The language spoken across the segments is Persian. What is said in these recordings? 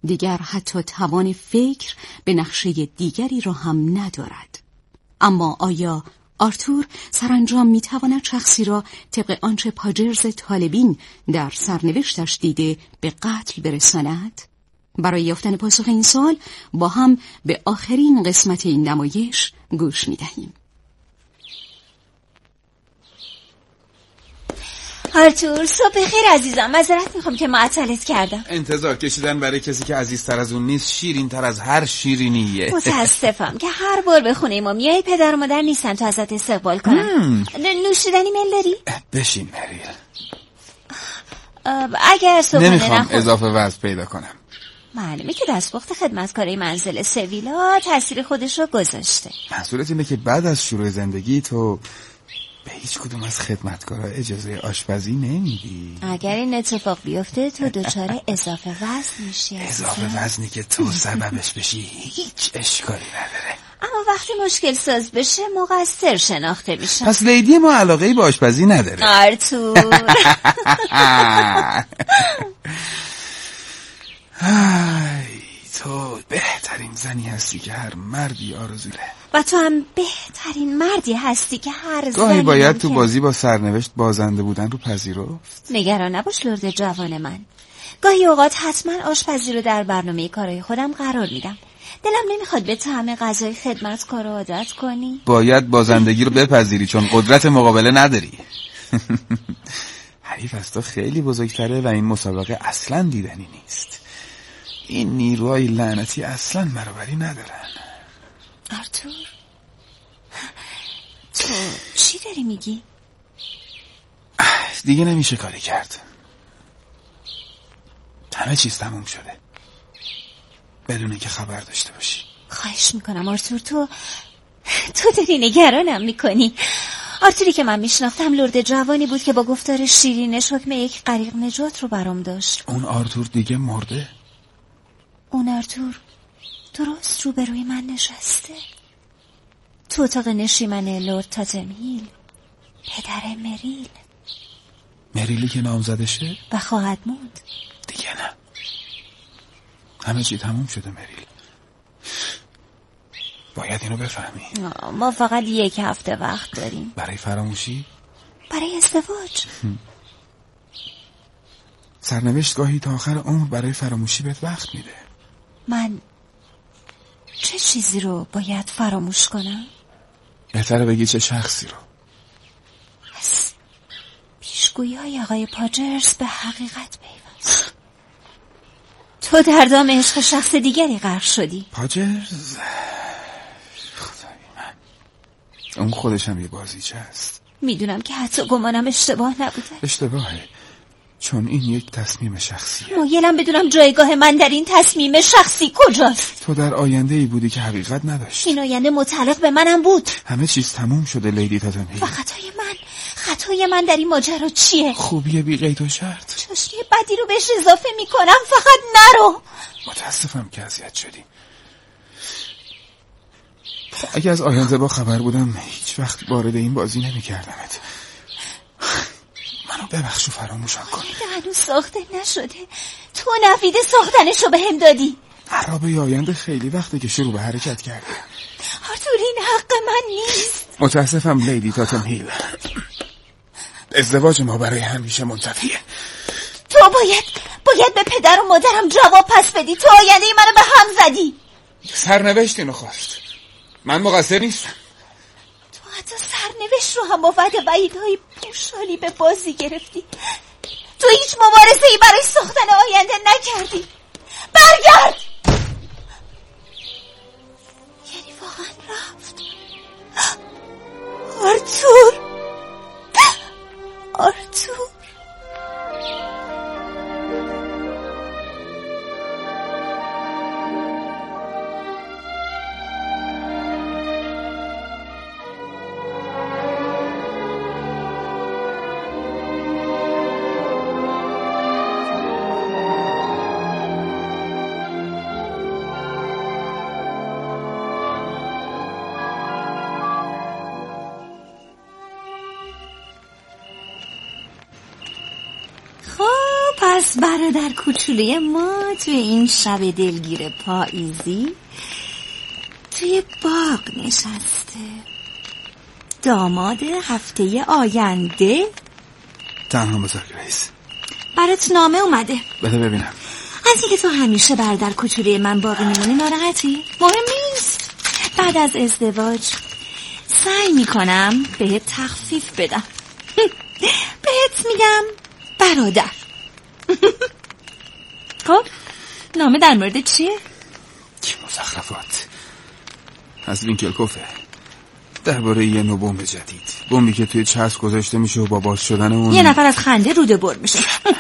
دیگر حتی توان فکر به نقشه دیگری را هم ندارد. اما آیا آرتور سرانجام میتواند شخصی را طبق آنچه پاجرز طالبین در سرنوشتش دیده به قتل برساند؟ برای یافتن پاسخ این سوال با هم به آخرین قسمت این نمایش گوش میدهیم. آرتور، صبح خیر عزیزم. معذرت میخوام که معطلت کردم. انتظار کشیدن برای کسی که عزیزتر از اون نیست شیرین تر از هر شیرینیه. متاسفم که هر بار به خونه ما میای پدر و مادر نیستن تو ازت استقبال کنن. نوشیدنی میل داری؟ بشین مریل. اگر صبحانه نمیخوام اضافه وزن پیدا کنم. معلومه که دستپخت خدمتکارای منزل سویلا تاثیر خودش رو گذاشته. منظورت اینه که بعد از شروع زندگی تو به هیچ کدوم از خدمتکارا اجازه آشپزی نمیدی؟ اگر این اتفاق بیفته تو دچار اضافه وزن میشی. اضافه وزنی که تو سببش بشی هیچ اشکالی نداره. اما وقتی مشکل ساز بشه مقصر شناخته میشه. پس لیدی ما علاقه‌ای به آشپزی نداره. آرتور تو بهترین زنی هستی که هر مردی آرزوله. و تو هم بهترین مردی هستی که هر زنی گاهی باید تو بازی با سرنوشت بازنده بودن رو پذیرفت. نگران نباش لرد جوان من. گاهی اوقات حتما آشپزی رو در برنامه کارهای خودم قرار میدم. دلم نمیخواد به طعم غذای خدمتکار عادت کنی. باید بازندگی رو بپذیری چون قدرت مقابله نداری. حریف از تو خیلی بزرگتره و این مسابقه اصلا دیدنی نیست. این نیروهای لعنتی اصلا برابری ندارن. آرتور، تو چی داری میگی؟ دیگه نمیشه کاری کرد. همه چیز تموم شده بدون اینکه خبر داشته باشی. خواهش میکنم آرتور، تو داری نگرانم میکنی. آرتوری که من میشناختم لرد جوانی بود که با گفتار شیرینش حکم یک غریق نجات رو برام داشت. اون آرتور دیگه مرده؟ اون آرتور درست روبروی من نشسته تو اتاق نشیمن لرد تاتم هیل، پدر مریل. مریلی که نامزدشه؟ و خواهد موند. دیگه نه، همه چی تموم شده مریل. باید اینو بفهمی. ما فقط 1 هفته وقت داریم. برای فراموشی؟ برای ازدواج. سرنوشت گاهی تا آخر عمر برای فراموشی بهت وقت میده. من چه چیزی رو باید فراموش کنم؟ بهتره بگی چه شخصی رو. از پیشگویی های آقای پاجرز به حقیقت پیوست. تو در دام عشق شخص دیگری غرق شدی. پاجرز؟ خدای من، اون خودش هم یه بازیچه است. میدونم که حتی گمانم اشتباه نبوده. اشتباهه، چون این یک تصمیم شخصیه. مایلم بدونم جایگاه من در این تصمیم شخصی کجاست. تو در آینده ای بودی که حقیقت نداشت. این آینده متعلق به منم بود. همه چیز تموم شده لیدی تاتم هیل. و خطای من در این ماجرا چیه؟ خوبی بی قید و شرط. چشمی بدی رو بهش اضافه میکنم. فقط نرو. متاسفم که اذیت شدی. اگه از آینده با خبر بودم هیچ وقت وارد این بازی نمی‌کردمت. منو ببخش و فراموشم کن. هنوز ساخته نشده. تو نوید ساختنشو به هم دادی. عرابه آینده خیلی وقته که شروع به حرکت کرده. آرتور، این حق من نیست. متاسفم لیدی تاتم هیل. ازدواج ما برای همیشه منتفیه. تو باید به پدر و مادرم جواب پس بدی. تو آینده منو به هم زدی. سرنوشت اینو خواست. من مقصر نیستم. تو حتی سرنوشت رو هم با وعده وعیدهای پوشالی به بازی گرفتی. تو هیچ مبارزه‌ای برای ساختن آینده نکردی. برگرد. یعنی واقعا رفت. آرتور. پس برادر کوچولوی ما توی این شب دلگیر پاییزی توی باغ نشسته، داماد هفته آینده. تنها بذار گریس، برات نامه اومده. بده ببینم. از اینکه تو همیشه برادر کوچولوی من باقی میمونی ناراحتی؟ مهم نیست. بعد از ازدواج سعی میکنم بهت تخفیف بدم. بهت میگم برادر. خب نامه در مورد چیه؟ چه مزخرفات. از وینکلکوفه، درباره یه نوع بمب جدید، بمبی که توی چسب گذاشته میشه و با باز شدن اون یه نفر از خنده روده بر میشه.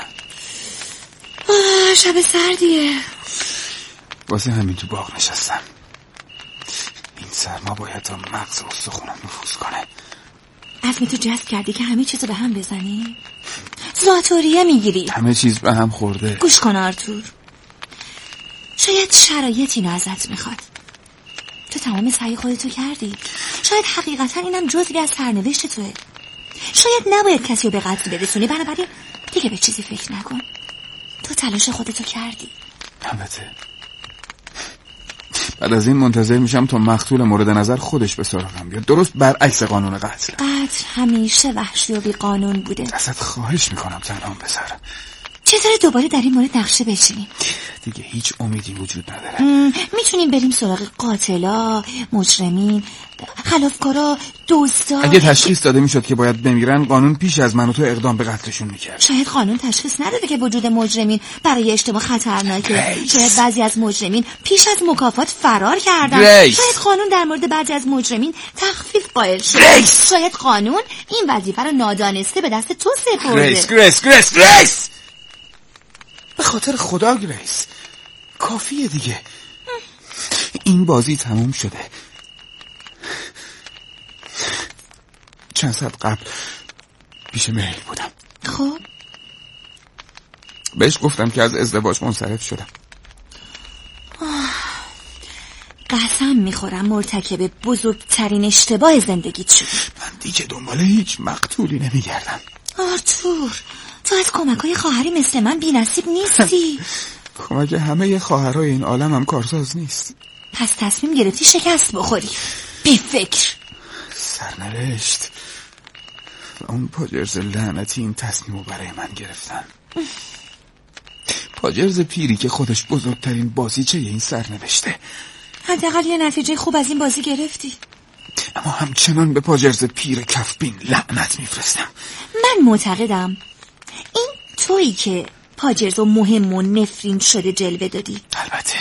شب سردیه. واسه همین تو باغ نشستم. این سرما باید تا مغز استخونم نفوذ کنه. عزم تو جذب کردی که همه چیزو به هم بزنی؟ زاتوریه میگیری. همه چیز به هم خورده. گوش کن آرتور، شاید شرایط اینو ازت میخواد. تو تمام سعی خودتو کردی. شاید حقیقتا اینم جزئی از سرنوشت توه. شاید نباید کسی رو به قتل برسونی، بنابراین دیگه به چیزی فکر نکن. تو تلاش خودتو کردی. البته بعد از این منتظر میشم تا مقتول مورد نظر خودش به سراغم بیاد، درست برعکس قانون قتل. قتل همیشه وحشی و بی قانون بوده. ازت خواهش میکنم تنهام بذار. چطوره دوباره در این مورد نقشه بچینیم؟ دیگه هیچ امیدی وجود نداره. میتونیم بریم سراغ قاتلا، مجرمین، خلافکارا، دزدا. اگه تشخیص داده میشد که باید بمیرن، قانون پیش از من و تو اقدام به قتلشون میکرد. شاید قانون تشخیص نداده که وجود مجرمین برای اجتماع خطرناکه. شاید بعضی از مجرمین پیش از مکافات فرار کردن. شاید قانون در مورد بعضی از مجرمین تخفیف قائل شده. شاید قانون این وظیفه رو نادانسته به دست تو سپرده. گریس به خاطر خدا گریس، کافیه دیگه. این بازی تموم شده. چند ساعت قبل پیش مهری بودم. خب بهش گفتم که از ازدواج منصرف شدم. قسم میخورم مرتکب بزرگترین اشتباه زندگیت شدی. من دیگه دنبال هیچ مقتولی نمیگردم. آرتور، تو از کمک‌های خواهری مثل من بی‌نصیب نیستی. کمک همه خواهرای این عالم هم کارساز نیست. پس تصمیم گرفتی شکست بخوری. بی فکر. سرنوشت و اون پاجرز لعنتی این تصمیمو برای من گرفتن. پاجرز پیری که خودش بزرگترین بازیچه این سرنوشته. حداقل یه نتیجه خوب از این بازی گرفتی. اما همچنان به پاجرز پیر کفبین لعنت میفرستم. من معتقدم این تویی که پاجرز و مهم و نفرین شده جلوه دادی. البته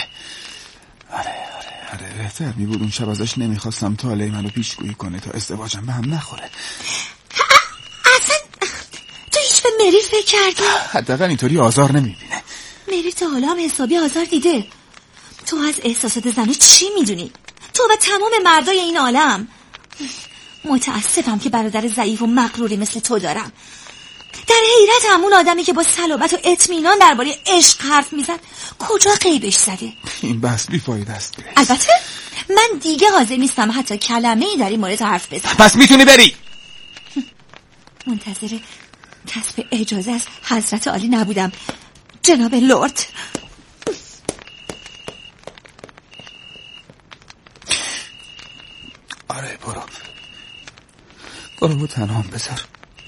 آره بهتر می بود اون شب ازش نمیخواستم طالع منو پیشگویی کنه تا ازدواجم به هم نخوره. اصلا تو هیچ به مری فکر کردی؟ حداقل اینطوری آزار نمیبینه. مری تا حالا هم حسابی آزار دیده. تو از احساسات زنو چی میدونی؟ تو و تمام مردای این عالم. متاسفم که برادر ضعیف و مغروری مثل تو دارم. در حیرت همون آدمی که با صلابت و اطمینان درباره عشق حرف میزد کجا غیبش زده. این بحث بی‌فایده است. البته من دیگه حاضر نیستم حتی کلمه‌ای در این مورد حرف بزنم. پس میتونی بری. منتظر کسب اجازه از حضرت عالی نبودم جناب لرد. آره برو تنها بذار.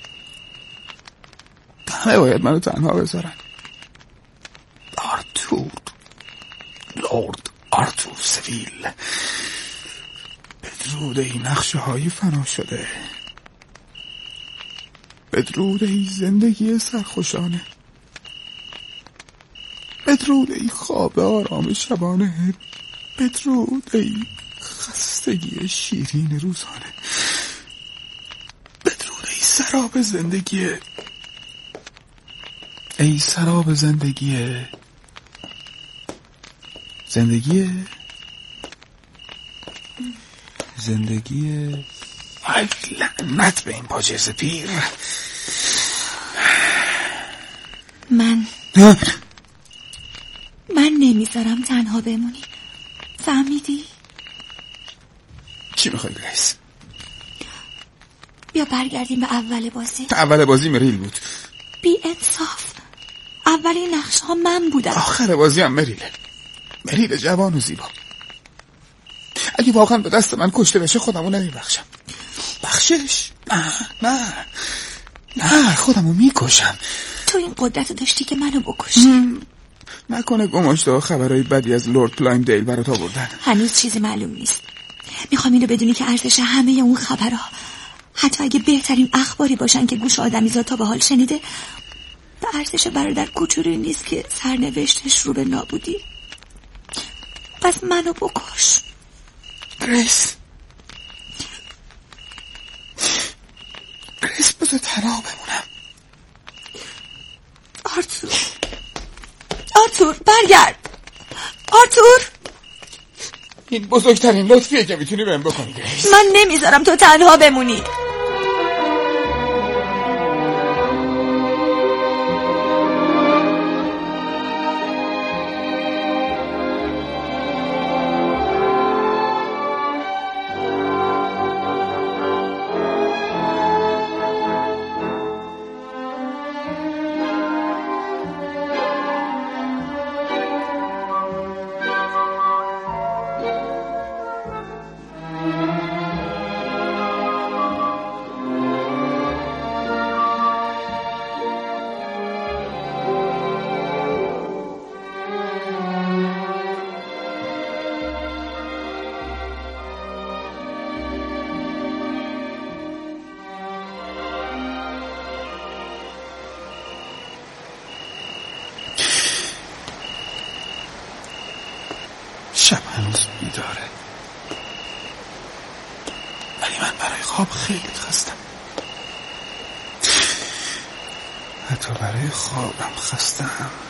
همه باید منو تنها بذارن. لورد آرتور سویل، بدرود این نقشه های فنا شده، بدرود این زندگی سرخوشانه، بدرود این خواب آرام شبانه، بدرود این خستگی شیرین روزانه، بدرود این سراب زندگی، ای سراب زندگی ای لعنت به این پاجرز پیر. من نمیذارم تنها بمونی، فهمیدی؟ چی میخوای گریس؟ بیا برگردیم به اول بازی. اول بازی مریل بود. بی انصاف. اولین نقش ها من بودم. آخر بازی هم مریل جوان و زیبا. اگه واقعا به دست من کشته بشه خودمو نمیبخشم. بخشش؟ نه خودمو میکشم. تو این قدرت داشتی که منو بکشی. نکنه گماشته و خبرهای بدی از لورد پلایم دیل برات آوردن. هنوز چیزی معلوم نیست. میخوام اینو بدونی که ارزش همه اون خبرها، حتی اگه بهترین اخباری باشن که گوش آدمیزاد تا به حال شنیده، به ارزش برادر کوچولویی نیست که سرنوشتش رو به نابودی. پس منو بکش. گریس بذار تنها بمونم. آرتور برگرد. آرتور، این بزرگترین لطفیه که میتونی بهم بکنی گریس. من نمیذارم تو تنها بمونی. شب هنوز بیداره، ولی من برای خواب خیلی خستم. حتی برای خوابم خستم.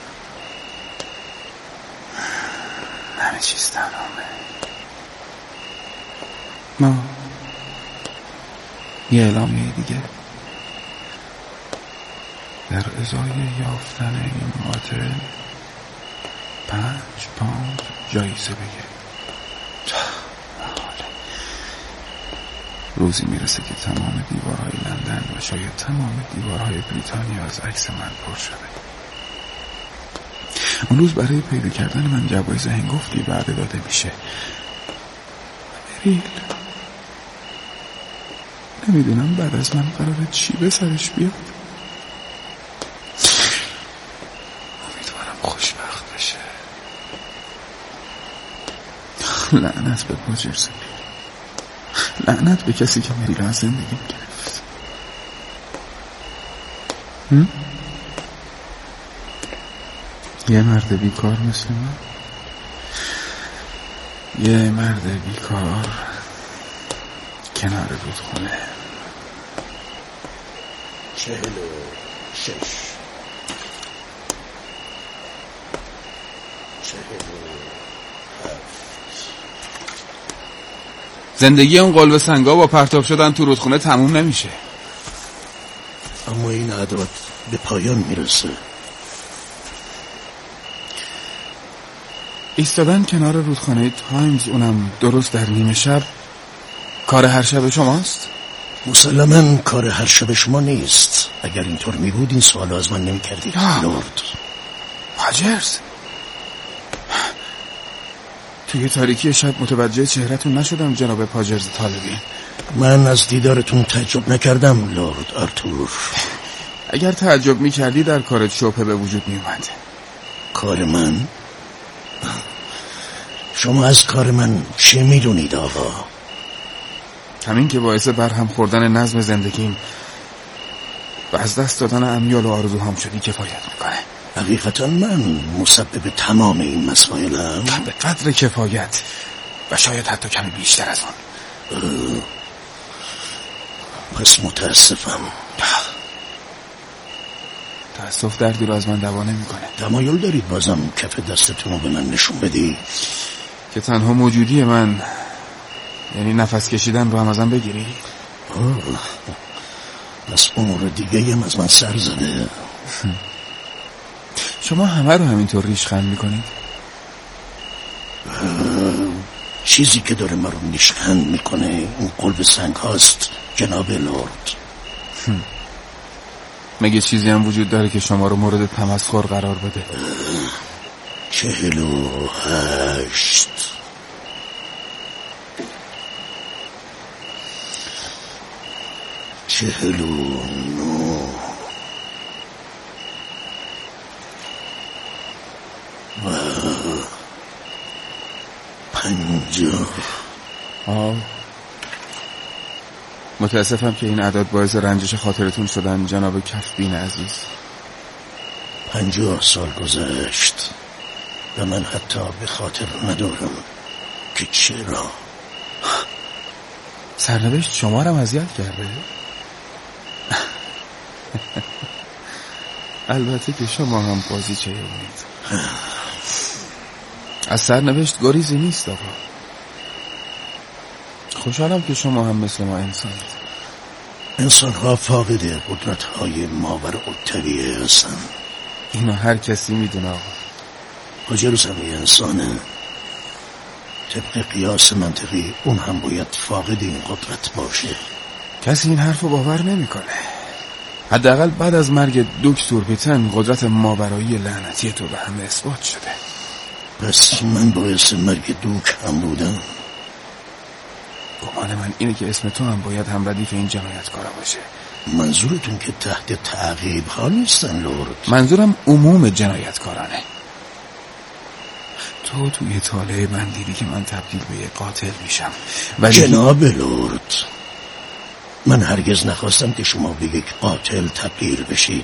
همه چیز تمامه. ما یه اعلامیه دیگه در ازای یافتن این قاتل 5 پوند جایزه بگیریم. روزی میرسه که تمام دیوارهای لندن و شاید تمام دیوارهای بریتانیا از عکس من پر شده. اون روز برای پیدا کردن من جوایز هنگفتی وعده داده میشه. مریل نمیدونم بعد از من قراره چی به سرش بیاد. امیدوارم خوشبخت بشه. لعنت به پاجرز، لعنت به کسی که مریل از زندگیم گرفت. یه مرد بیکار مثل من، یه مرد بیکار کنار رودخونه. 46 زندگی اون قلب سنگا با پرتاب شدن تو رودخونه تموم نمیشه. اما این عدد به پایان میرسه. ایستادن کنار رودخانه تایمز، اونم درست در نیمه شب، کار هر شب شماست؟ مسلماً کار هر شب شما نیست. اگر اینطور میبود این سوال از من نمی‌کردی لورد. پاجرز، توی تاریکی شب متوجه چهره‌تون نشدم جناب پاجرز طالبی. من از دیدارتون تعجب نکردم لورد آرتور. اگر تعجب میکردی در کارت شبهه به وجود میومد. کار من؟ شما از کار من چه میدونید آقا؟ همین که باعث برهم خوردن نظم زندگیم و از دست دادن امیال و آرزوهام شدی کفایت میکنه. حقیقتا من مسبب تمام این مسائلم. به قدر کفایت و شاید حتی کمی بیشتر از اون. پس متاسفم. تأسف دردی رو از من دوا نمیکنه. تمایل دارید بازم کف دستتون رو به من نشون بدی؟ که تنها موجودی من، یعنی نفس کشیدن رو هم ازم بگیری؟ بس امور دیگه هم از من سر زده. شما همه رو همینطور ریشخند میکنید؟ چیزی که داره من رو ریشخند میکنه اون قلب سنگ هاست جناب لورد. مگه چیزی هم وجود داره که شما رو مورد تمسخر قرار بده؟ 48 49 و 50. متاسفم که این اعداد باعث رنجش خاطرتون شدن جناب کفبین عزیز. 50 سال گذشت و من حتی به خاطر ندارم که چرا. سرنوشت شما رو اذیت کرده؟ البته که شما هم بازی چه امید. از سرنوشت گریزی نیست آقا. خوشحالم که شما هم مثل ما انسانید. انسان ها فاقد قدرت های ماورالطبیعه هستن. اینو هر کسی میدونه آقا. هاجرس هم یه انسانه. طبق قیاس منطقی اون هم باید فاقد این قدرت باشه. کسی این حرف رو باور نمیکنه. حداقل بعد از مرگ دکتر پیتن قدرت ماورایی لعنتی تو به همه اثبات شده. پس من باعث مرگ دوک هم بودم. گمان من اینه که اسم تو هم باید هم ردیف این جنایتکارا باشه. منظورتون که تحت تعقیب ها نیستن لورد؟ منظورم عموم جنایتکارانه. تو توی طالع من دیدی که من تبدیل به یک قاتل میشم ولی جناب لورد، من هرگز نخواستم که شما به یک قاتل تبدیل بشید.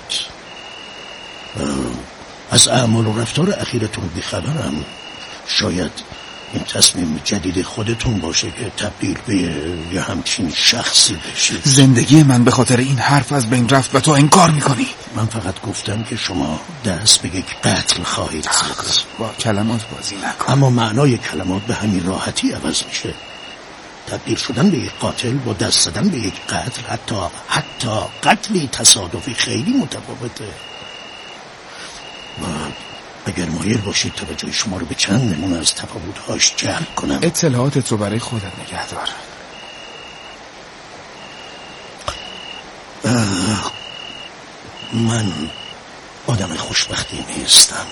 از اعمال و رفتار اخیرتون بیخبرم. شاید این تصمیم جدید خودتون باشه که تبدیل به یه همچین شخصی بشید. زندگی من به خاطر این حرف از بین رفت و تو انکار میکنی. من فقط گفتم که شما دست به یک قتل خواهید زد. با کلمات بازی نکن. اما معنای کلمات به همین راحتی عوض میشه. تبدیل شدن به یک قاتل با دست زدن به یک قتل، حتی قتلی تصادفی، خیلی متفاوته. و اگر مایل باشید توجه شما رو به چند نمونه از تفاوت‌هاش جلب کنم. اطلاعاتت رو برای خودت نگه دار. من آدم خوشبختی نیستم.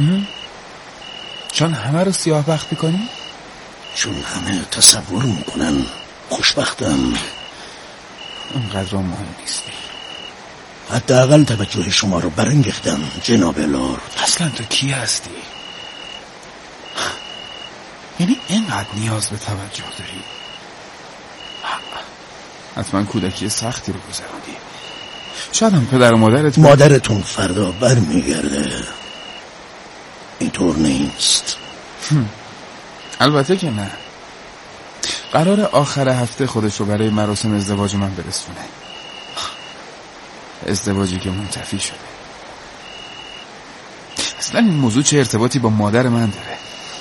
چون همه رو سیاه بخت میکنی؟ چون همه تصور میکنن خوشبختم. اونقدر مهم نیستی. حداقل توجه شما رو برانگیختم جناب لورد. اصلا تو کی هستی؟ یعنی اینقدر نیاز به توجه داری؟ حتما کودکی سختی رو گذروندی. شاید هم پدر و مادرتون فردا برمیگرده. اینطور نیست؟ البته که نه. قرار آخر هفته خودش رو برای مراسم ازدواج من برسونه. ازدواجی که منتفی شده. اصلا این موضوع چه ارتباطی با مادر من داره؟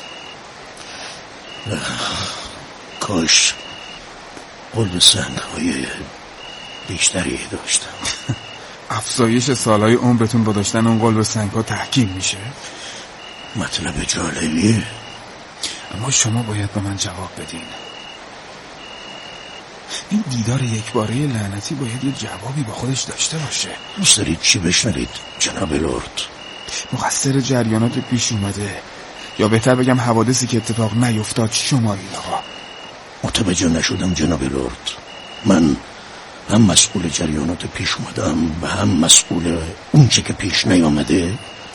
کاش قلب سنگ‌های بیشتری داشتم. افزایش سالهای عمرتون با داشتن اون قلب سنگ‌ها تحکیم میشه؟ مطلب جالبیه. اما شما باید به من جواب بدین. این دیدار یک باره لعنتی باید یه جوابی با خودش داشته باشه. دوست دارید چی بشنوید جناب لورد؟ مقصر جریانات پیش اومده، یا بهتر بگم حوادثی که اتفاق نیفتاد شمایید آقا؟ متوجه نشدم جناب لورد. من هم مسئول جریانات پیش اومدم و هم مسئول اون چه که پیش نیامده.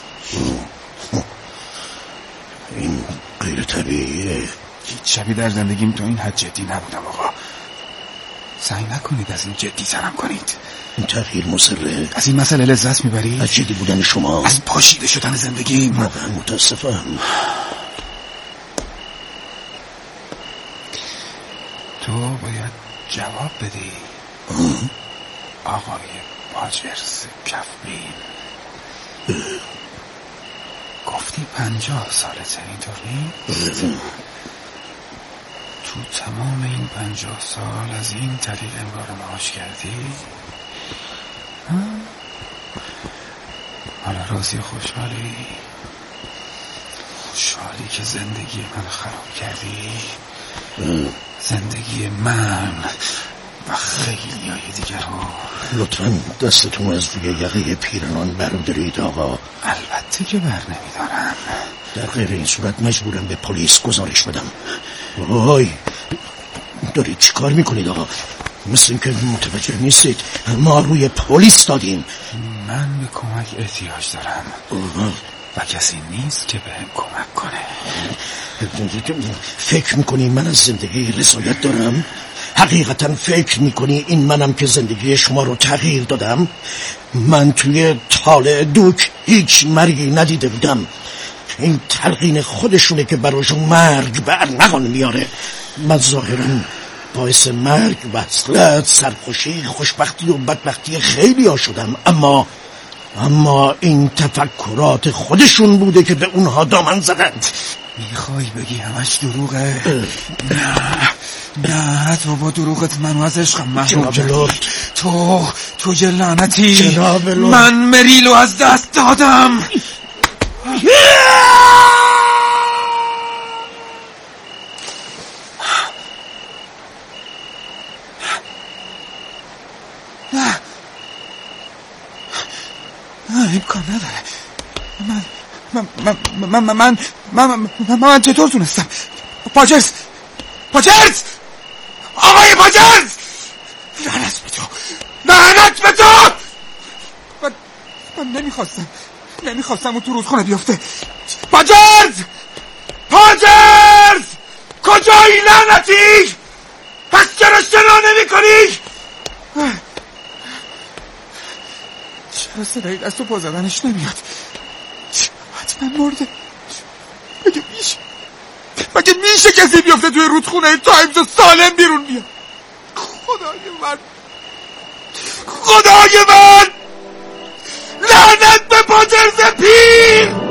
این غیر طبیعیه. هیچ شبی در زندگیم تا این حد جدی نبودم آقا. سعی نکنید از این جدی ترم کنید. این تغییر مصره. از این مسئله لذت میبرید؟ از جدی بودن شما؟ از پاشیده شدن زندگیم؟ واقعا متاسفم. تو باید جواب بدی آقای هاجرس کفبین. گفتی 50 سالته، اینطور نیست؟ تو تمام این 50 سال از این طریق امرار معاش کردی؟ حالا راضی خوشحالی که زندگی من خراب کردی؟ زندگی من و خیلی های دیگر رو. لطفاً دستتون از روی یقه پیرنان بردارید آقا. البته که بر نمیدارم. در غیر این صورت مجبورم به پلیس گزارش بدم. وای، دارید چی کار میکنید آقا؟ مثل این که متوجه نیستید ما روی پلیس دادیم. من به کمک احتیاج دارم و کسی نیست که بهم کمک کنه. فکر میکنی من از زندگی رضایت دارم؟ حقیقتا فکر میکنی این منم که زندگی شما رو تغییر دادم؟ من توی طالع دوک هیچ مرگی ندیده بودم. این تلقین خودشونه که براشون مرگ برنقان میاره. من ظاهراً باعث مرگ، وصلت، سرخوشی، خوشبختی و بدبختی خیلی ها شدم، اما این تفکرات خودشون بوده که به اونها دامن زدند. میخوای بگی همش دروغه؟ نه تو با دروغت منو از عشقم محروم کردی. تو یه لعنتی. من مریلو از دست دادم. امکان نداره. من چطور تونستم؟ پاجرز آقای پاجرز، لعنت به تو. من نمیخواستم اون تو رودخونه بیفته. پاجرز کجایی لعنتی؟ پس چرا شنا نمی کنی؟ چرا صدایی دست و پا زدنش نمیاد؟ حتما مرده. مگه میشه کسی بیفته توی رودخونه تایمز و سالم بیرون بیاد؟ خدای من لعنت به پاجرز پیر.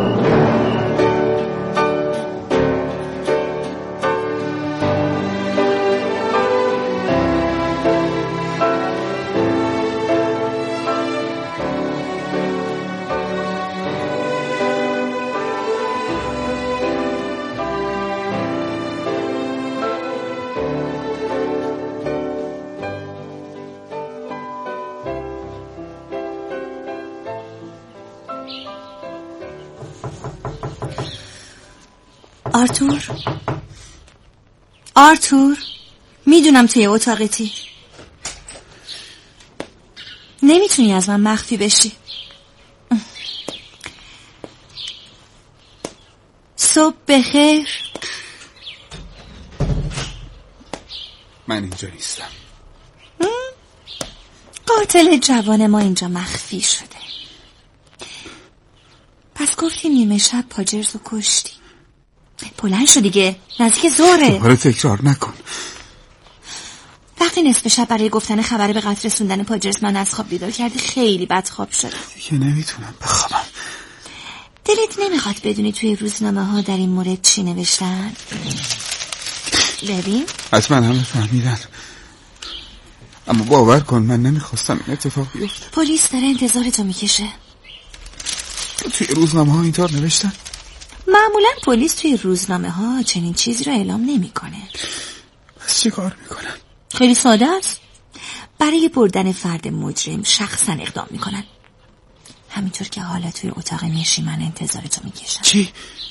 آرتور میدونم توی اتاقیتی. نمیتونی از من مخفی بشی. صبح بخیر. من اینجا نیستم. قاتل جوان ما اینجا مخفی شده. پس گفتی نیمه شب پاجرز رو کشتی. بلند شو دیگه، نزدیک ظهره. دوباره تکرار نکن. وقتی نصف شب برای گفتن خبر به قتل رسوندن پاجرز من از خواب بیدار کردی، خیلی بدخواب شدم. دیگه نمیتونم بخوابم. دلت نمیخواد بدونی توی روزنامه ها در این مورد چی نوشتن؟ ببین حتما همه فهمیدن، اما باور کن من نمیخواستم این اتفاق بیفته. پلیس داره انتظارتو میکشه. توی روزنامه ها اینطور نوشتن؟ معمولا پلیس توی روزنامه ها چنین چیزی رو اعلام نمیکنه. پس چی کار میکنن؟ خیلی ساده است. برای بردن فرد مجرم شخصا اقدام میکنن. همینطور که حالا توی اتاق نشیمن انتظارتو میکشن. چی؟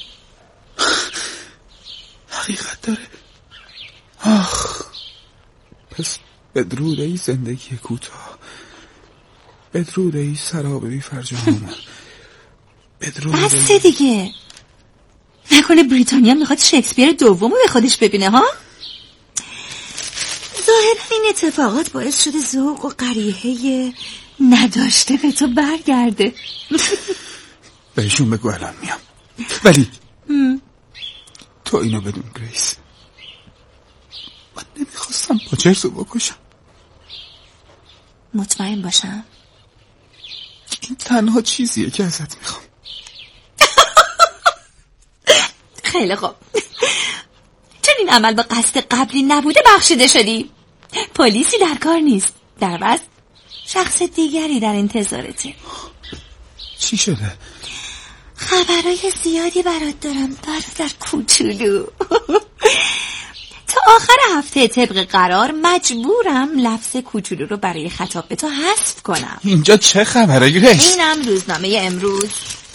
حقیقت داره؟ آخ، پس بدرود ای زندگی کوتاه، بدرود ای سراب بی فرجام، بدرود ای... بس دیگه. نکنه بریتانیا میخواد شکسپیر دومو به خودش ببینه ها؟ ظاهرا این اتفاقات باعث شده ذوق و قریحه نداشته به تو برگرده. بهشون بگو الان میام. ولی تو اینو بدون گریس، من نمیخواستم پاجرز رو بکشم. مطمئن باشم این تنها چیزیه که ازت میخوام. خیلی خوب، چون این عمل با قصد قبلی نبوده بخشیده شدی. پلیسی در کار نیست، در عوض شخص دیگری در انتظارته. چی شده؟ خبرای زیادی برات دارم برادر کوچولو. تو آخر هفته طبق قرار مجبورم لفظ کوچولو رو برای خطاب به تو حذف کنم. اینجا چه خبره گریس؟ اینم روزنامه امروز.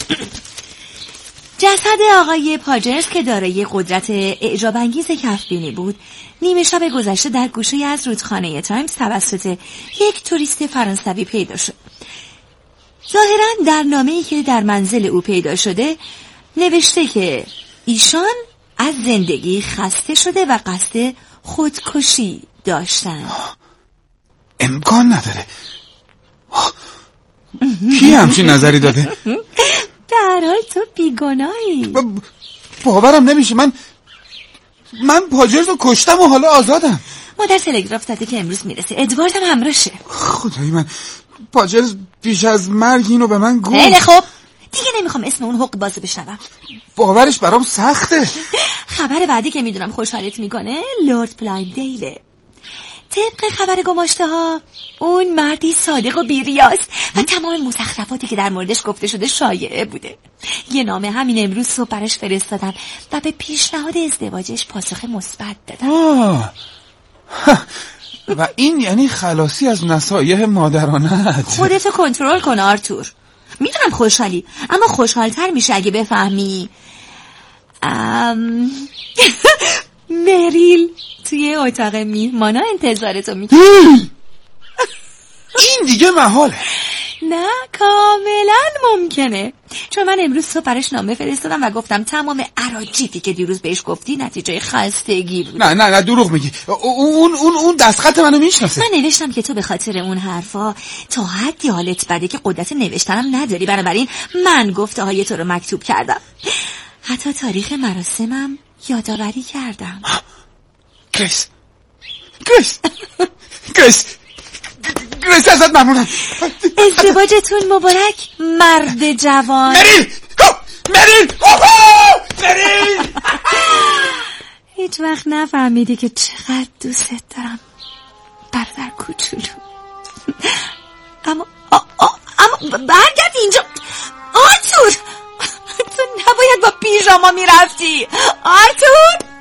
جسد آقای پاجرز که دارای قدرت اعجاب‌انگیز کفبینی بود نیمه شب گذشته در گوشه از رودخانه تایمز توسط یک توریست فرانسوی پیدا شد. ظاهراً در نامه‌ای که در منزل او پیدا شده نوشته که ایشان از زندگی خسته شده و قصد خودکشی داشتن. امکان نداره. کی همچین نظری داده؟ در حال تو بیگناهی. باورم نمیشه. من پاجرز رو کشتم و حالا آزادم. مادر تلگراف زده که امروز میرسه. ادوارد هم همراهشه. خدای من، پاجرز پیش از مرگ اینو به من گفت. خیلی خوب، دیگه نمیخوام اسم اون حق بازه بشنوم. باورش برام سخته. خبر بعدی که میدونم خوشحالت میکنه لورد بلایندیله. طبق خبر گماشته ها اون مردی صادق و بیریاست و تمام مزخرفاتی که در موردش گفته شده شایعه بوده. یه نامه همین امروز صبح براش فرستادم و به پیشنهاد ازدواجش پاسخ مثبت دادم. و این یعنی خلاصی از نصایح مادرانت. خودتو کنترل کن آرتور. میدونم خوشحالی، اما خوشحالتر میشه اگه بفهمی مریل توی اتاق میهمانا انتظارتو میکنه. این دیگه محاله. نه کاملا ممکنه، چون من امروز صبح برش نامه فرستادم و گفتم تمام اراجیفی که دیروز بهش گفتی نتیجه خستگی بود. نه دروغ میگی. اون دستخط منو میشناسه. من نوشتم که تو به خاطر اون حرفا تا حدی حالت بده که قدرت نوشتنم نداری، بنابراین من گفته های تو رو مکتوب کردم. حتی تاریخ مراسمم یادآوری کردم. گریس ازت ممنونم. ازدواجتون مبارک مرد جوان. مریل هیچ وقت نفهمیدی که چقدر دوست دارم برادر کوچولو. اما برگرد اینجا آرتور. تو نباید با پیژاما میرفتی آرتور.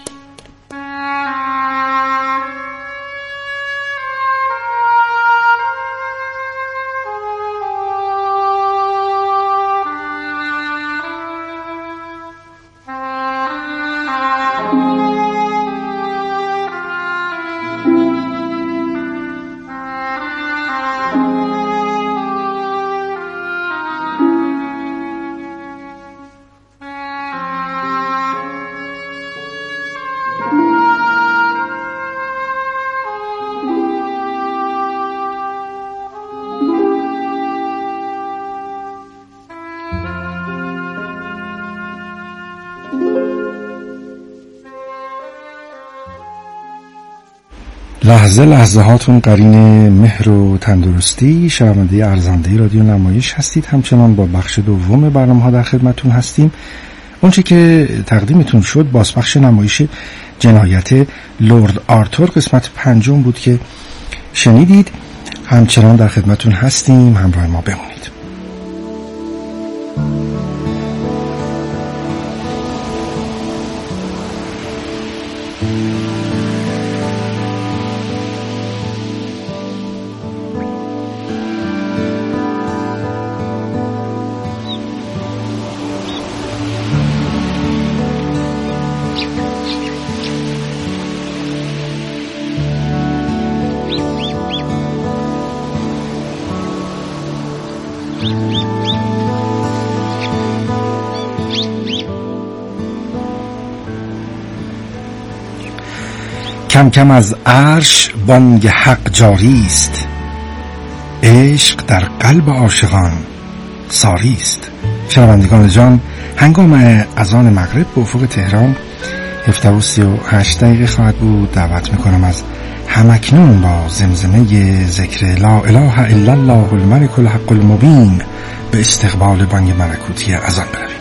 لحظه هاتون قرین مهر و تندرستی. شنونده ارزنده رادیو نمایش هستید. همچنان با بخش دوم برنامه ها در خدمتون هستیم. اونچه که تقدیمتون شد بازپخش نمایش جنایت لورد آرتور قسمت 5 بود که شنیدید. همچنان در خدمتون هستیم، همراه ما بمونید. کم کم از عرش بانگ حق جاری است، عشق در قلب عاشقان ساری است. شنوندگان جان، هنگام اذان مغرب به افق تهران 17:38 خواهد بود. دعوت میکنم از همکنون با زمزمه ذکر لا اله الا الله الملك الحق المبین به استقبال بانگ ملکوتی اذان بروید.